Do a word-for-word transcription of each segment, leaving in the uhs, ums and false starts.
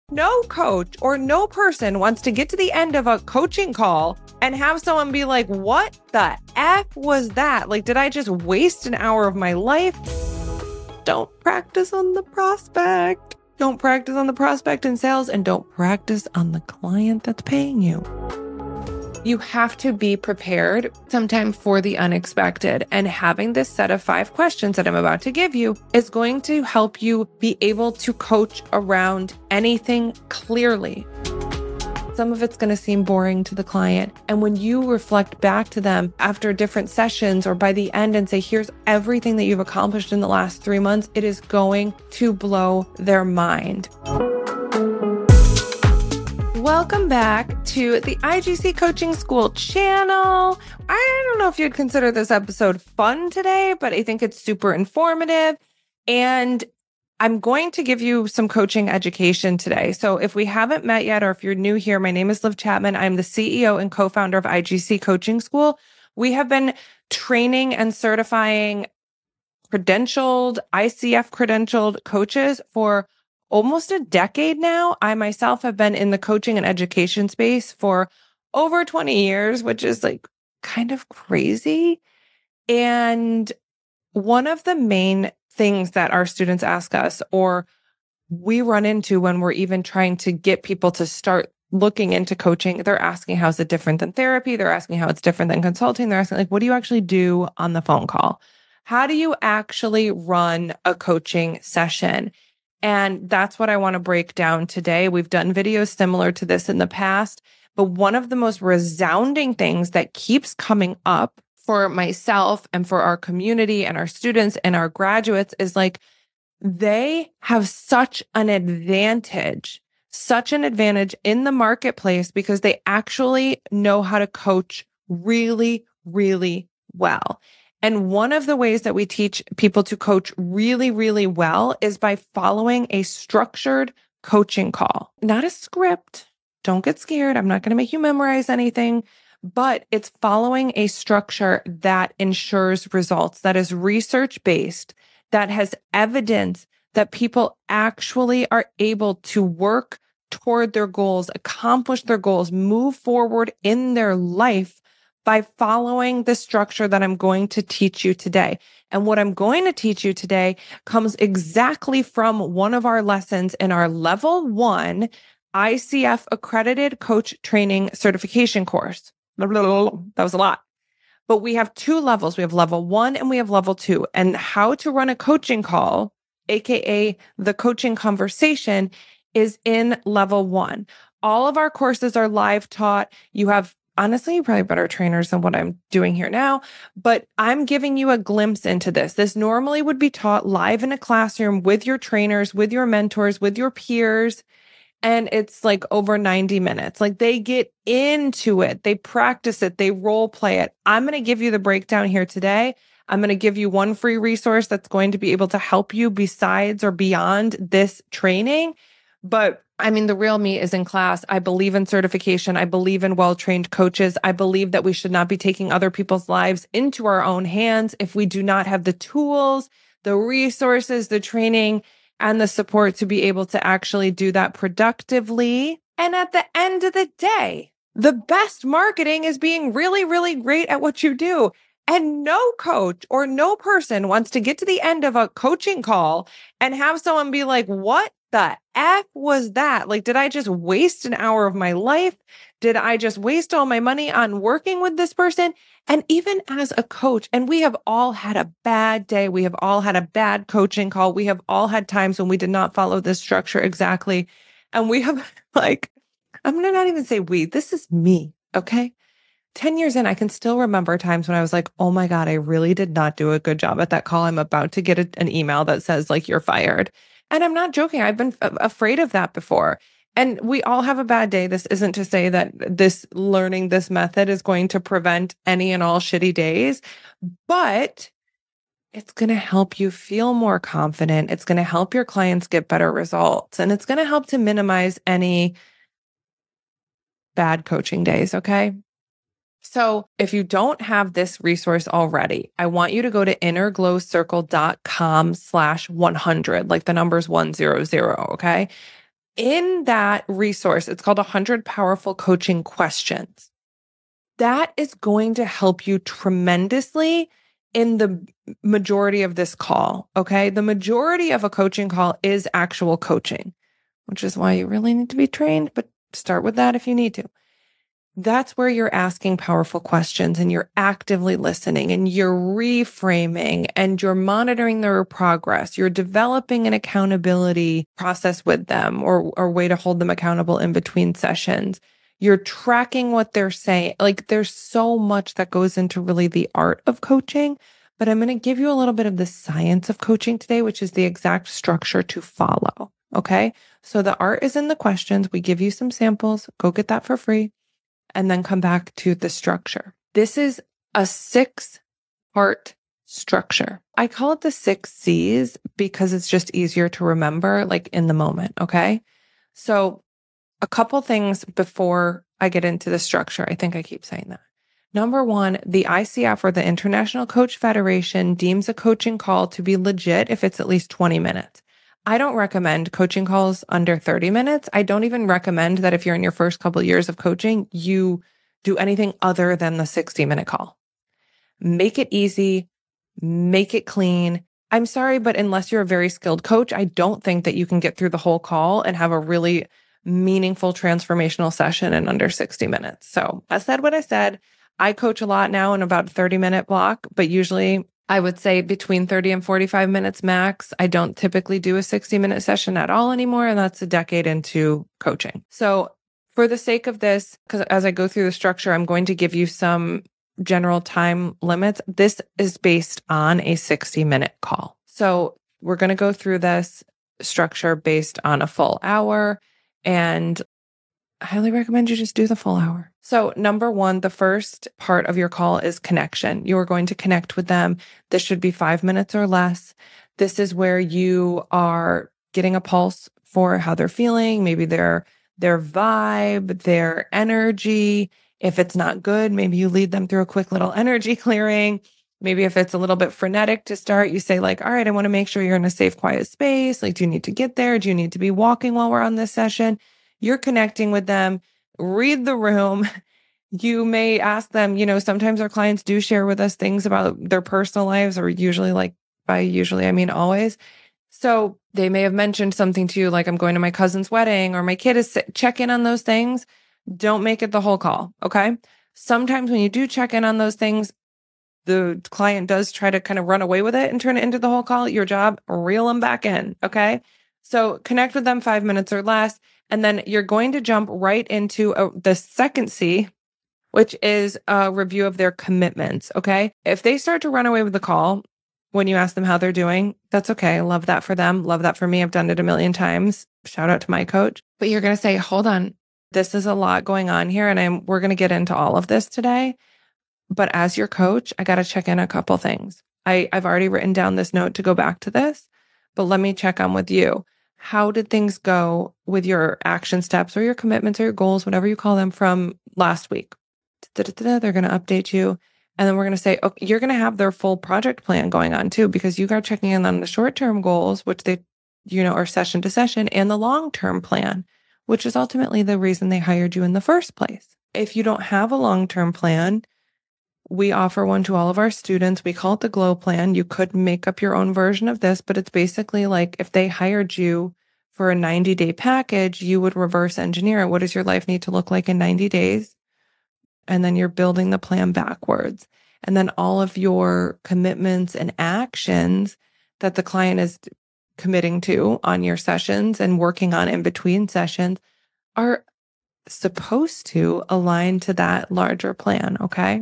No coach or no person wants to get to the end of a coaching call and have someone be like, what the F was that? Like, did I just waste an hour of my life? Don't practice on the prospect. Don't practice on the prospect in sales, and don't practice on the client that's paying you. You have to be prepared sometime for the unexpected. And having this set of five questions that I'm about to give you is going to help you be able to coach around anything clearly. Some of it's going to seem boring to the client. And when you reflect back to them after different sessions or by the end and say, here's everything that you've accomplished in the last three months, it is going to blow their mind. Welcome back to the I G C Coaching School channel. I don't know if you'd consider this episode fun today, but I think it's super informative. And I'm going to give you some coaching education today. So if we haven't met yet, or if you're new here, my name is Liv Chapman. I'm the C E O and co-founder of I G C Coaching School. We have been training and certifying credentialed, I C F credentialed coaches for almost a decade now. I myself have been in the coaching and education space for over twenty years, which is like kind of crazy. And one of the main things that our students ask us, or we run into when we're even trying to get people to start looking into coaching, they're asking, how's it different than therapy? They're asking how it's different than consulting. They're asking, like, what do you actually do on the phone call? How do you actually run a coaching session? And that's what I want to break down today. We've done videos similar to this in the past, but one of the most resounding things that keeps coming up for myself and for our community and our students and our graduates is like, they have such an advantage, such an advantage in the marketplace because they actually know how to coach really, really well. And one of the ways that we teach people to coach really, really well is by following a structured coaching call, not a script. Don't get scared. I'm not going to make you memorize anything, but it's following a structure that ensures results, that is research-based, that has evidence that people actually are able to work toward their goals, accomplish their goals, move forward in their life by following the structure that I'm going to teach you today. And what I'm going to teach you today comes exactly from one of our lessons in our level one I C F accredited coach training certification course. That was a lot. But we have two levels. We have level one and we have level two. And how to run a coaching call, A K A the coaching conversation, is in level one. All of our courses are live taught. You have Honestly, probably better trainers than what I'm doing here now, but I'm giving you a glimpse into this. This normally would be taught live in a classroom with your trainers, with your mentors, with your peers, and it's like over ninety minutes. Like they get into it, they practice it, they role play it. I'm going to give you the breakdown here today. I'm going to give you one free resource that's going to be able to help you besides or beyond this training. But I mean, the real me is in class. I believe in certification. I believe in well-trained coaches. I believe that we should not be taking other people's lives into our own hands if we do not have the tools, the resources, the training, and the support to be able to actually do that productively. And at the end of the day, the best marketing is being really, really great at what you do. And no coach or no person wants to get to the end of a coaching call and have someone be like, what the F was that? Like, did I just waste an hour of my life? Did I just waste all my money on working with this person? And even as a coach, and we have all had a bad day. We have all had a bad coaching call. We have all had times when we did not follow this structure exactly. And we have like, I'm going to not even say we, this is me. Okay. ten years in, I can still remember times when I was like, oh my God, I really did not do a good job at that call. I'm about to get a, an email that says like, you're fired. And I'm not joking. I've been f- afraid of that before. And we all have a bad day. This isn't to say that this learning this method is going to prevent any and all shitty days, but it's going to help you feel more confident. It's going to help your clients get better results. And it's going to help to minimize any bad coaching days. Okay. So if you don't have this resource already, I want you to go to innerglowcircle.com slash 100, like the number's one hundred. Okay. In that resource, it's called one hundred Powerful Coaching Questions. That is going to help you tremendously in the majority of this call, okay? The majority of a coaching call is actual coaching, which is why you really need to be trained, but start with that if you need to. That's where you're asking powerful questions and you're actively listening and you're reframing and you're monitoring their progress. You're developing an accountability process with them or a way to hold them accountable in between sessions. You're tracking what they're saying. Like there's so much that goes into really the art of coaching, but I'm going to give you a little bit of the science of coaching today, which is the exact structure to follow. Okay. So the art is in the questions. We give you some samples. Go get that for free. And then come back to the structure. This is a six part structure. I call it the six C's because it's just easier to remember, like in the moment. Okay. So a couple things before I get into the structure. I think I keep saying that. Number one, the I C F or the International Coach Federation deems a coaching call to be legit if it's at least twenty minutes. I don't recommend coaching calls under thirty minutes. I don't even recommend that if you're in your first couple of years of coaching, you do anything other than the sixty minute call. Make it easy, make it clean. I'm sorry, but unless you're a very skilled coach, I don't think that you can get through the whole call and have a really meaningful transformational session in under sixty minutes. So I said what I said. I coach a lot now in about a thirty minute block, but usually I would say between thirty and forty-five minutes max. I don't typically do a sixty minute session at all anymore. And that's a decade into coaching. So for the sake of this, because as I go through the structure, I'm going to give you some general time limits. This is based on a sixty minute call. So we're going to go through this structure based on a full hour, and I highly recommend you just do the full hour. So number one, the first part of your call is connection. You are going to connect with them. This should be five minutes or less. This is where you are getting a pulse for how they're feeling, maybe their, their vibe, their energy. If it's not good, maybe you lead them through a quick little energy clearing. Maybe if it's a little bit frenetic to start, you say like, all right, I want to make sure you're in a safe, quiet space. Like, do you need to get there? Do you need to be walking while we're on this session? You're connecting with them. Read the room. You may ask them, you know, sometimes our clients do share with us things about their personal lives, or usually, like by usually, I mean always. So they may have mentioned something to you, like I'm going to my cousin's wedding or my kid is sick. Check in on those things. Don't make it the whole call. Okay. Sometimes when you do check in on those things, the client does try to kind of run away with it and turn it into the whole call. Your job, reel them back in. Okay. So connect with them five minutes or less. And then you're going to jump right into a, the second C, which is a review of their commitments. Okay. If they start to run away with the call when you ask them how they're doing, that's okay. Love that for them. Love that for me. I've done it a million times. Shout out to my coach. But you're going to say, hold on, this is a lot going on here. And I'm, we're going to get into all of this today. But as your coach, I got to check in a couple things. I, I've already written down this note to go back to this, but let me check on with you. How did things go with your action steps or your commitments or your goals, whatever you call them, from last week? Da-da-da-da, they're going to update you. And then we're going to say, okay, you're going to have their full project plan going on too, because you got checking in on the short-term goals, which they, you know, are session to session, and the long-term plan, which is ultimately the reason they hired you in the first place. If you don't have a long-term plan, we offer one to all of our students. We call it the Glow Plan. You could make up your own version of this, but it's basically like if they hired you for a ninety day package, you would reverse engineer it. What does your life need to look like in ninety days? And then you're building the plan backwards. And then all of your commitments and actions that the client is committing to on your sessions and working on in between sessions are supposed to align to that larger plan. Okay.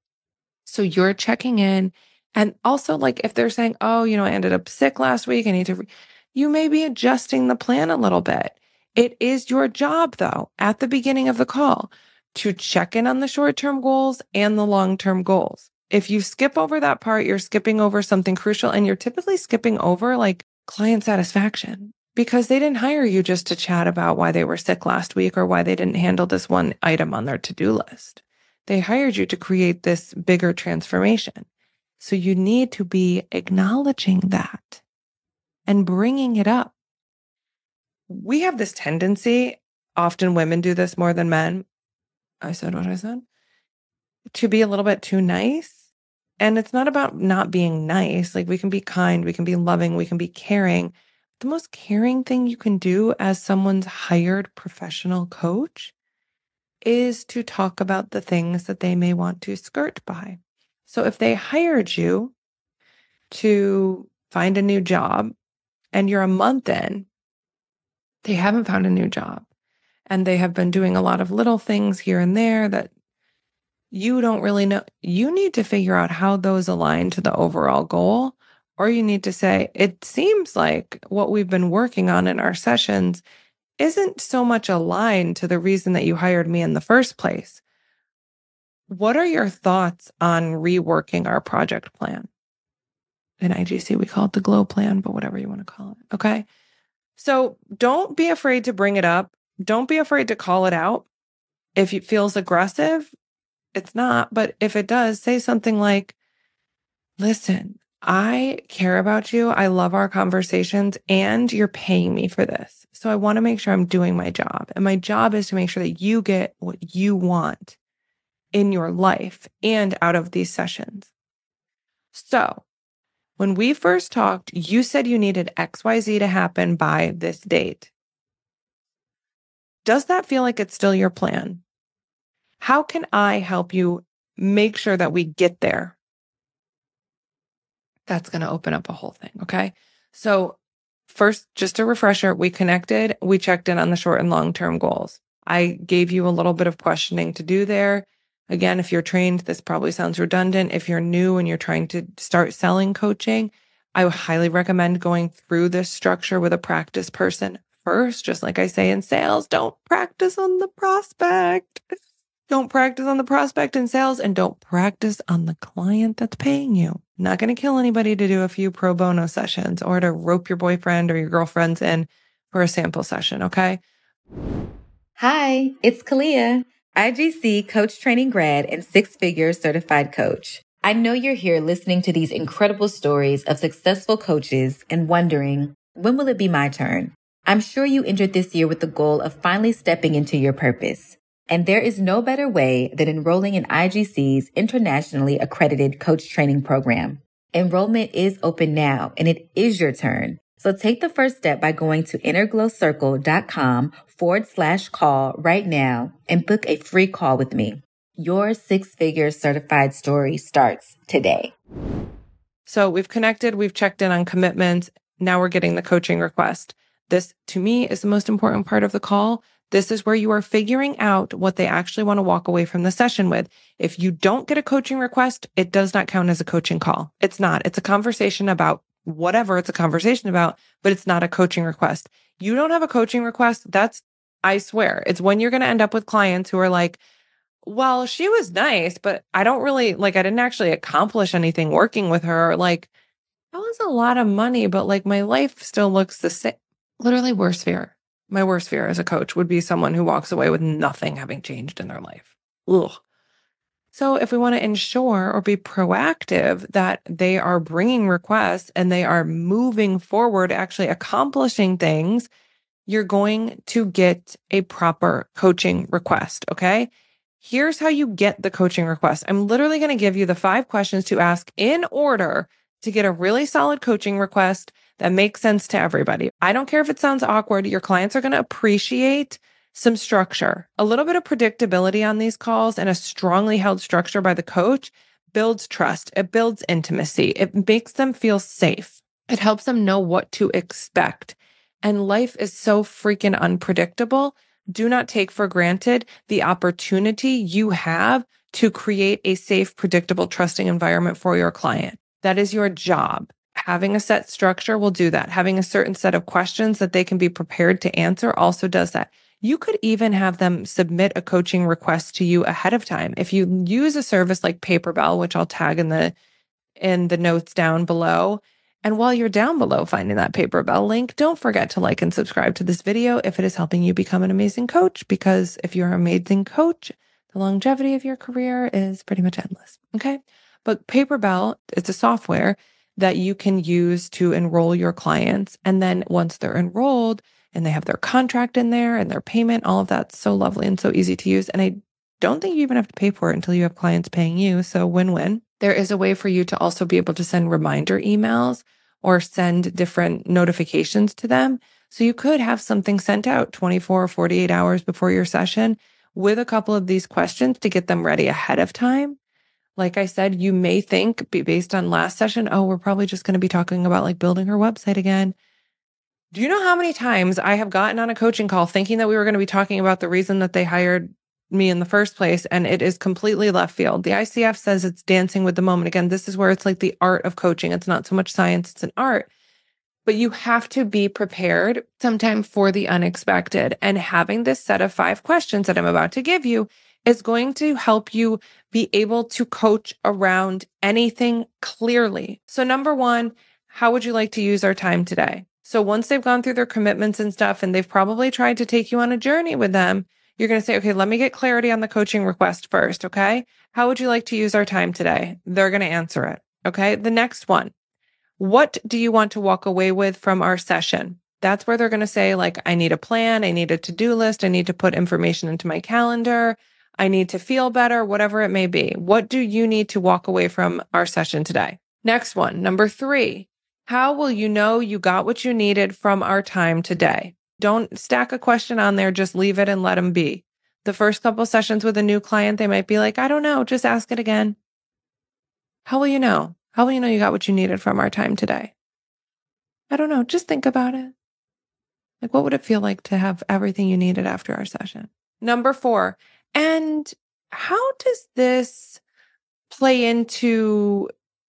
So you're checking in. And also, like, if they're saying, oh, you know, I ended up sick last week, I need to, re-, you may be adjusting the plan a little bit. It is your job, though, at the beginning of the call to check in on the short-term goals and the long-term goals. If you skip over that part, you're skipping over something crucial, and you're typically skipping over like client satisfaction, because they didn't hire you just to chat about why they were sick last week or why they didn't handle this one item on their to-do list. They hired you to create this bigger transformation. So you need to be acknowledging that and bringing it up. we have this tendency, often women do this more than men. I said what I said, to be a little bit too nice. And it's not about not being nice. Like we can be kind, we can be loving, we can be caring. The most caring thing you can do as someone's hired professional coach is to talk about the things that they may want to skirt by. So if they hired you to find a new job and you're a month in, they haven't found a new job and they have been doing a lot of little things here and there that you don't really know. You need to figure out how those align to the overall goal, or you need to say, it seems like what we've been working on in our sessions isn't so much aligned to the reason that you hired me in the first place. What are your thoughts on reworking our project plan? In I G C, we call it the GLOW plan, but whatever you want to call it. Okay. So don't be afraid to bring it up. Don't be afraid to call it out. If it feels aggressive, it's not. But if it does, say something like, listen, I care about you. I love our conversations and you're paying me for this. So I want to make sure I'm doing my job. And my job is to make sure that you get what you want in your life and out of these sessions. So when we first talked, you said you needed X Y Z to happen by this date. Does that feel like it's still your plan? How can I help you make sure that we get there? That's going to open up a whole thing. Okay. So first, just a refresher, we connected, we checked in on the short and long-term goals. I gave you a little bit of questioning to do there. Again, if you're trained, this probably sounds redundant. If you're new and you're trying to start selling coaching, I would highly recommend going through this structure with a practice person first. Just like I say in sales, don't practice on the prospect. Don't practice on the prospect in sales and don't practice on the client that's paying you. Not going to kill anybody to do a few pro bono sessions or to rope your boyfriend or your girlfriends in for a sample session, okay? Hi, it's Kalia, I G C coach training grad and six-figure certified coach. I know you're here listening to these incredible stories of successful coaches and wondering, when will it be my turn? I'm sure you entered this year with the goal of finally stepping into your purpose. And there is no better way than enrolling in I G C's internationally accredited coach training program. Enrollment is open now, and it is your turn. So take the first step by going to innerglowcircle.com forward slash call right now and book a free call with me. Your six-figure certified story starts today. So we've connected, we've checked in on commitments. Now we're getting the coaching request. This, to me, is the most important part of the call. This is where you are figuring out what they actually want to walk away from the session with. If you don't get a coaching request, it does not count as a coaching call. It's not. It's a conversation about whatever it's a conversation about, but it's not a coaching request. You don't have a coaching request. That's, I swear, it's when you're going to end up with clients who are like, well, she was nice, but I don't really, like, I didn't actually accomplish anything working with her. Like, that was a lot of money, but like my life still looks the same. Literally worst fear. My worst fear as a coach would be someone who walks away with nothing having changed in their life. Ugh. So if we want to ensure or be proactive that they are bringing requests and they are moving forward, actually accomplishing things, you're going to get a proper coaching request. Okay. Here's how you get the coaching request. I'm literally going to give you the five questions to ask in order to get a really solid coaching request that makes sense to everybody. I don't care if it sounds awkward. Your clients are going to appreciate some structure. A little bit of predictability on these calls and a strongly held structure by the coach builds trust. It builds intimacy. It makes them feel safe. It helps them know what to expect. And life is so freaking unpredictable. Do not take for granted the opportunity you have to create a safe, predictable, trusting environment for your client. That is your job. Having a set structure will do that. Having a certain set of questions that they can be prepared to answer also does that. You could even have them submit a coaching request to you ahead of time. If you use a service like Paperbell, which I'll tag in the in the notes down below. And while you're down below finding that Paperbell link, don't forget to like and subscribe to this video if it is helping you become an amazing coach, because if you're an amazing coach, the longevity of your career is pretty much endless. Okay. But Paperbell, it's a software that you can use to enroll your clients. And then once they're enrolled, and they have their contract in there and their payment. All of that's so lovely and so easy to use. And I don't think you even have to pay for it until you have clients paying you. So win-win. There is a way for you to also be able to send reminder emails or send different notifications to them. So you could have something sent out twenty-four or forty-eight hours before your session with a couple of these questions to get them ready ahead of time. Like I said, you may think based on last session, oh, we're probably just going to be talking about like building her website again. Do you know how many times I have gotten on a coaching call thinking that we were going to be talking about the reason that they hired me in the first place, and it is completely left field? The I C F says it's dancing with the moment. Again, this is where it's like the art of coaching. It's not so much science, it's an art. But you have to be prepared sometime for the unexpected. And having this set of five questions that I'm about to give you is going to help you be able to coach around anything clearly. So number one, how would you like to use our time today? So once they've gone through their commitments and stuff, and they've probably tried to take you on a journey with them, you're going to say, okay, let me get clarity on the coaching request first. Okay. How would you like to use our time today? They're going to answer it. Okay. The next one, what do you want to walk away with from our session? That's where they're going to say, like, I need a plan. I need a to-do list. I need to put information into my calendar. I need to feel better, whatever it may be. What do you need to walk away from our session today? Next one, number three, how will you know you got what you needed from our time today? Don't stack a question on there. Just leave it and let them be. The first couple sessions with a new client, they might be like, I don't know, just ask it again. How will you know? How will you know you got what you needed from our time today? I don't know. Just think about it. Like, what would it feel like to have everything you needed after our session? Number four, and how does this play into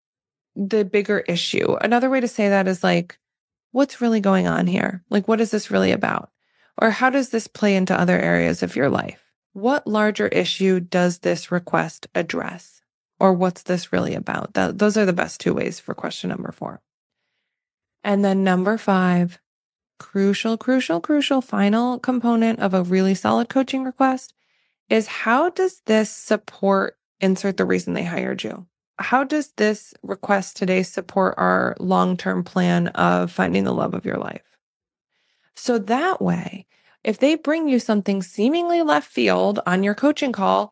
the bigger issue? Another way to say that is like, what's really going on here? Like, what is this really about? Or how does this play into other areas of your life? What larger issue does this request address? Or what's this really about? That, those are the best two ways for question number four. And then number five, crucial, crucial, crucial final component of a really solid coaching request is, how does this support, insert the reason they hired you? How does this request today support our long-term plan of finding the love of your life? So that way, if they bring you something seemingly left field on your coaching call,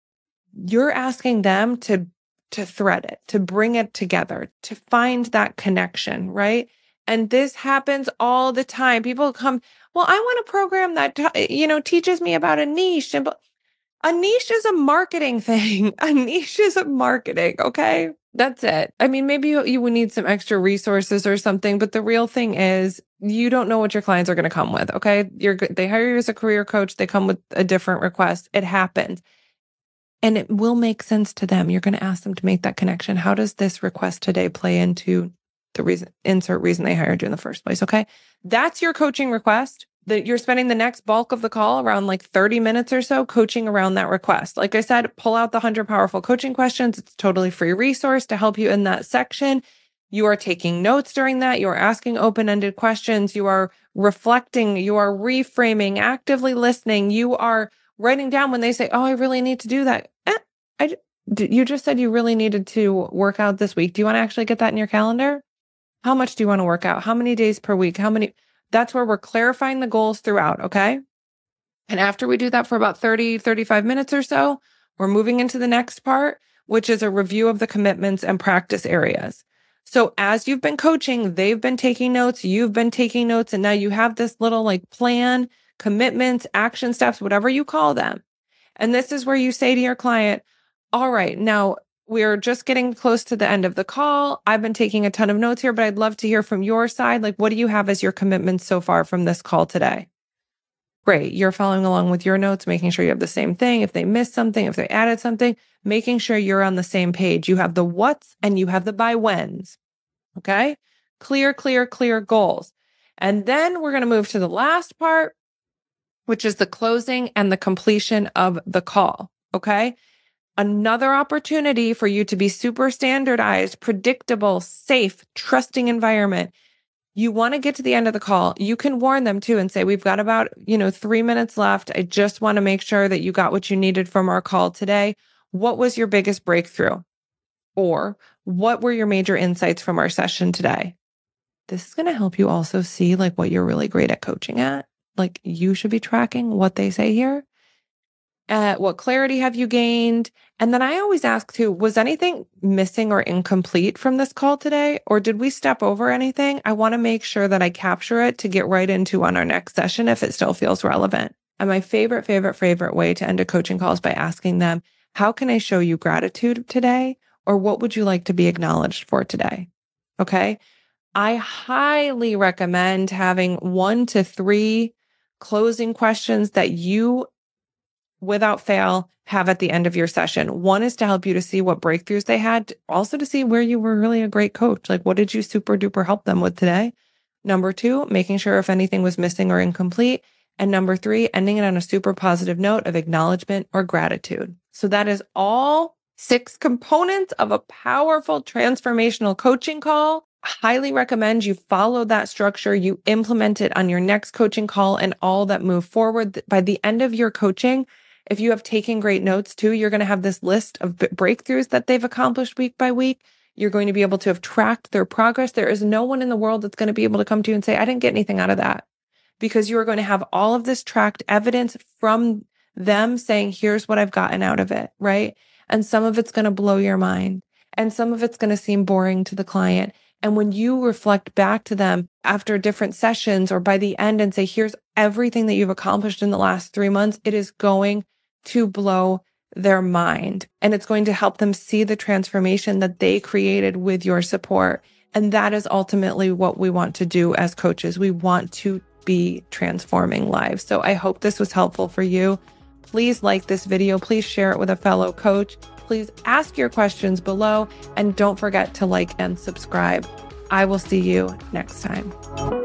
you're asking them to, to thread it, to bring it together, to find that connection, right? And this happens all the time. People come, well, I want a program that, you know, teaches me about a niche. And a niche is a marketing thing. A niche is a marketing, okay? That's it. I mean, maybe you, you would need some extra resources or something, but the real thing is you don't know what your clients are going to come with, okay? You're they hire you as a career coach. They come with a different request. It happens. And it will make sense to them. You're going to ask them to make that connection. How does this request today play into the reason, insert reason they hired you in the first place, okay? That's your coaching request. That you're spending the next bulk of the call, around like thirty minutes or so, coaching around that request. Like I said, pull out the one hundred Powerful Coaching Questions. It's a totally free resource to help you in that section. You are taking notes during that. You are asking open-ended questions. You are reflecting. You are reframing, actively listening. You are writing down when they say, oh, I really need to do that. Eh, I, you just said you really needed to work out this week. Do you want to actually get that in your calendar? How much do you want to work out? How many days per week? How many? That's where we're clarifying the goals throughout, okay? And after we do that for about thirty, thirty-five minutes or so, we're moving into the next part, which is a review of the commitments and practice areas. So as you've been coaching, they've been taking notes, you've been taking notes, and now you have this little like plan, commitments, action steps, whatever you call them. And this is where you say to your client, all right, now we're just getting close to the end of the call. I've been taking a ton of notes here, but I'd love to hear from your side. Like, what do you have as your commitments so far from this call today? Great. You're following along with your notes, making sure you have the same thing. If they missed something, if they added something, making sure you're on the same page. You have the what's and you have the by when's. Okay? Clear, clear, clear goals. And then we're going to move to the last part, which is the closing and the completion of the call. Okay? Another opportunity for you to be super standardized, predictable, safe, trusting environment. You want to get to the end of the call. You can warn them too and say, we've got about, you know, three minutes left. I just want to make sure that you got what you needed from our call today. What was your biggest breakthrough? Or what were your major insights from our session today? this is going to help you also see like what you're really great at coaching at. Like you should be tracking what they say here. Uh, what clarity have you gained? And then I always ask too, was anything missing or incomplete from this call today? Or did we step over anything? I want to make sure that I capture it to get right into on our next session if it still feels relevant. And my favorite, favorite, favorite way to end a coaching call is by asking them, how can I show you gratitude today? Or what would you like to be acknowledged for today? Okay. I highly recommend having one to three closing questions that you, without fail, have at the end of your session. One is to help you to see what breakthroughs they had, also to see where you were really a great coach. Like, what did you super duper help them with today? Number two, making sure if anything was missing or incomplete. And number three, ending it on a super positive note of acknowledgement or gratitude. So that is all six components of a powerful transformational coaching call. Highly recommend you follow that structure, you implement it on your next coaching call and all that move forward. By the end of your coaching, if you have taken great notes too, you're going to have this list of breakthroughs that they've accomplished week by week. You're going to be able to have tracked their progress. There is no one in the world that's going to be able to come to you and say, I didn't get anything out of that, because you are going to have all of this tracked evidence from them saying, here's what I've gotten out of it, right? And some of it's going to blow your mind and some of it's going to seem boring to the client. And when you reflect back to them after different sessions or by the end and say, here's everything that you've accomplished in the last three months, it is going to blow their mind. And it's going to help them see the transformation that they created with your support. And that is ultimately what we want to do as coaches. We want to be transforming lives. So I hope this was helpful for you. Please like this video. Please share it with a fellow coach. Please ask your questions below and don't forget to like and subscribe. I will see you next time.